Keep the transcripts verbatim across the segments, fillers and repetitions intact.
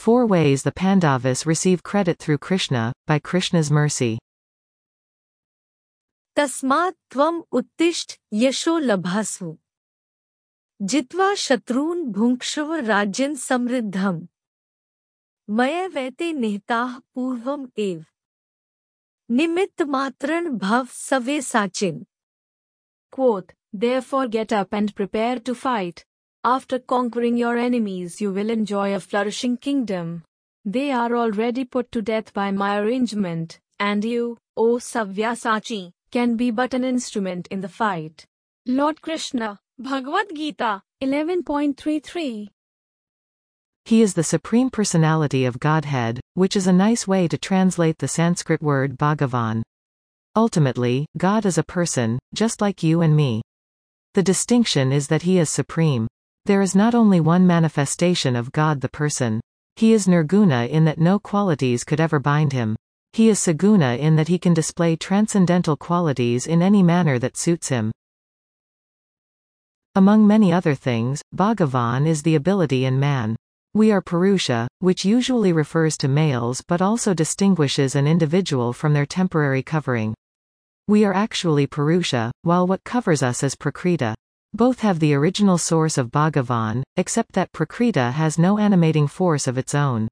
Four ways the Pandavas receive credit through Krishna, by Krishna's mercy. तस्मात् त्वम् उत्तिष्ठ यशो लभासु जित्वा शत्रून् भुङ्क्ष्व राज्यं समृद्धम् मया वैते निहताः पूर्वम् एव निमित्तमात्रं भव सव्यसाचिन्. Quote, therefore get up and prepare to fight. After conquering your enemies you will enjoy a flourishing kingdom. They are already put to death by my arrangement, and you, O Savyasachi, can be but an instrument in the fight. Lord Krishna, Bhagavad Gita, eleven point thirty-three. He is the Supreme Personality of Godhead, which is a nice way to translate the Sanskrit word Bhagavan. Ultimately, God is a person, just like you and me. The distinction is that he is supreme. There is not only one manifestation of God the person. He is nirguna in that no qualities could ever bind him. He is saguna in that he can display transcendental qualities in any manner that suits him. Among many other things, Bhagavan is the ability in man. We are Purusha, which usually refers to males but also distinguishes an individual from their temporary covering. We are actually Purusha, while what covers us is Prakriti. Both have the original source of Bhagavan, except that Prakriti has no animating force of its own.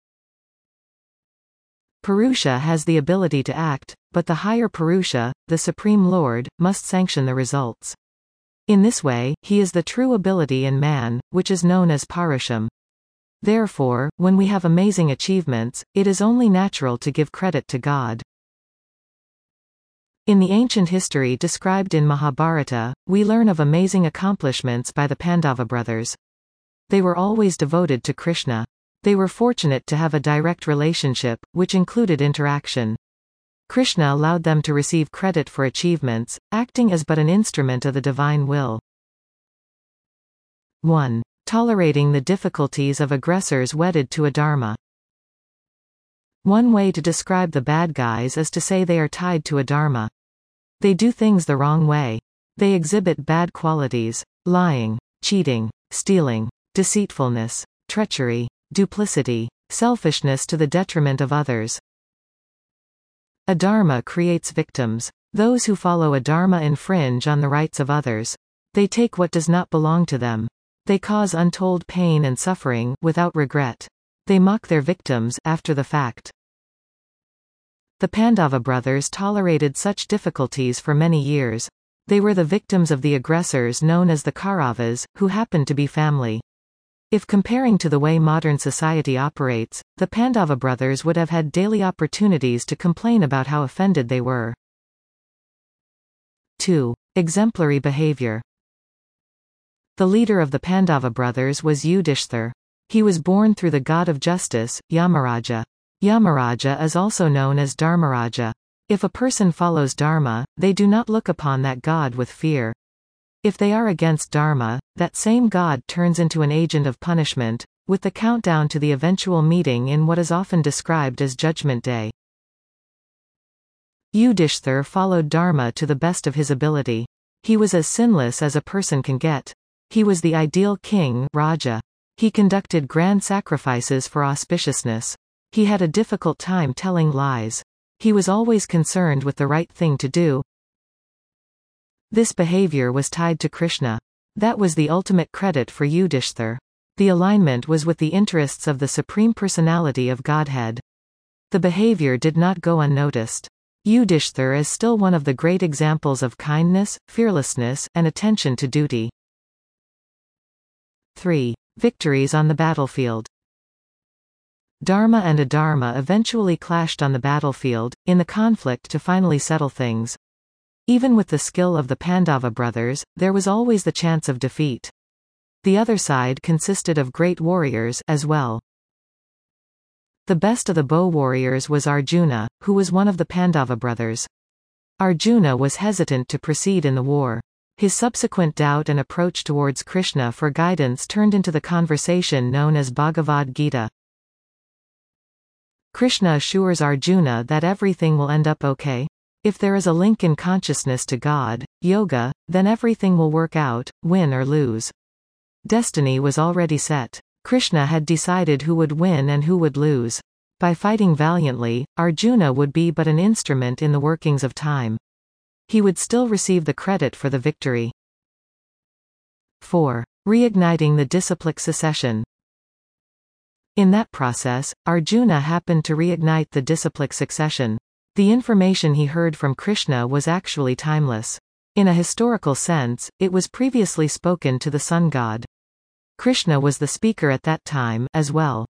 Purusha has the ability to act, but the higher Purusha, the Supreme Lord, must sanction the results. In this way, he is the true ability in man, which is known as Parusham. Therefore, when we have amazing achievements, it is only natural to give credit to God. In the ancient history described in Mahabharata, we learn of amazing accomplishments by the Pandava brothers. They were always devoted to Krishna. They were fortunate to have a direct relationship, which included interaction. Krishna allowed them to receive credit for achievements, acting as but an instrument of the divine will. one. Tolerating the difficulties of aggressors wedded to adharma. One way to describe the bad guys is to say they are tied to adharma. They do things the wrong way. They exhibit bad qualities: lying, cheating, stealing, deceitfulness, treachery, duplicity, selfishness to the detriment of others. Adharma creates victims. Those who follow adharma infringe on the rights of others. They take what does not belong to them. They cause untold pain and suffering, without regret. They mock their victims, after the fact. The Pandava brothers tolerated such difficulties for many years. They were the victims of the aggressors known as the Kauravas, who happened to be family. If comparing to the way modern society operates, the Pandava brothers would have had daily opportunities to complain about how offended they were. two. Exemplary behavior. The leader of the Pandava brothers was Yudhishthir. He was born through the god of justice, Yamaraja. Yamaraja is also known as Dharmaraja. If a person follows Dharma, they do not look upon that god with fear. If they are against Dharma, that same god turns into an agent of punishment, with the countdown to the eventual meeting in what is often described as Judgment Day. Yudhishthir followed Dharma to the best of his ability. He was as sinless as a person can get. He was the ideal king, Raja. He conducted grand sacrifices for auspiciousness. He had a difficult time telling lies. He was always concerned with the right thing to do. This behavior was tied to Krishna. That was the ultimate credit for Yudhishthir. The alignment was with the interests of the Supreme Personality of Godhead. The behavior did not go unnoticed. Yudhishthir is still one of the great examples of kindness, fearlessness, and attention to duty. three. Victories on the battlefield. Dharma and adharma eventually clashed on the battlefield, in the conflict to finally settle things. Even with the skill of the Pandava brothers, there was always the chance of defeat. The other side consisted of great warriors, as well. The best of the bow warriors was Arjuna, who was one of the Pandava brothers. Arjuna was hesitant to proceed in the war. His subsequent doubt and approach towards Krishna for guidance turned into the conversation known as Bhagavad Gita. Krishna assures Arjuna that everything will end up okay. If there is a link in consciousness to God, yoga, then everything will work out, win or lose. Destiny was already set. Krishna had decided who would win and who would lose. By fighting valiantly, Arjuna would be but an instrument in the workings of time. He would still receive the credit for the victory. four. Reigniting the disciplic succession. In that process, Arjuna happened to reignite the disciplic succession. The information he heard from Krishna was actually timeless. In a historical sense, it was previously spoken to the sun god. Krishna was the speaker at that time, as well.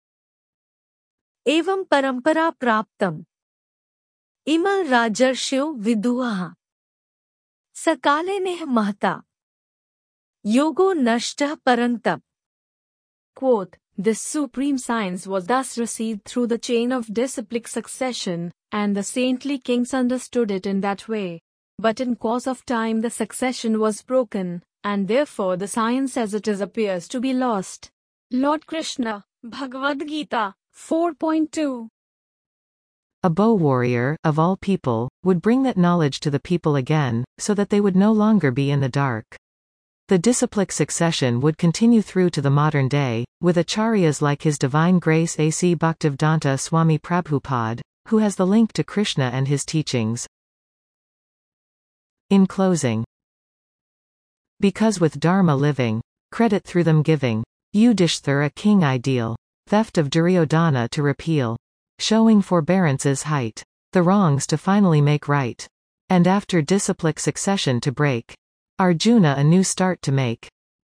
एवं परंपरा प्राप्तम इमा राजर्षयो विदुः सकालेनेह महता योगो नष्टः परन्तप. Quote, this supreme science was thus received through the chain of disciplic succession, and the saintly kings understood it in that way. But in course of time the succession was broken, and therefore the science as it is appears to be lost. Lord Krishna, Bhagavad Gita, four point two. A bow warrior, of all people, would bring that knowledge to the people again, so that they would no longer be in the dark. The disciplic succession would continue through to the modern day, with acharyas like His Divine Grace A C Bhaktivedanta Swami Prabhupada, who has the link to Krishna and his teachings. In closing, because with Dharma living, credit through them giving, Yudhishthir a king ideal, theft of Duryodhana to repeal, showing forbearance's height, the wrongs to finally make right, and after disciplic succession to break, Arjuna a new start to make.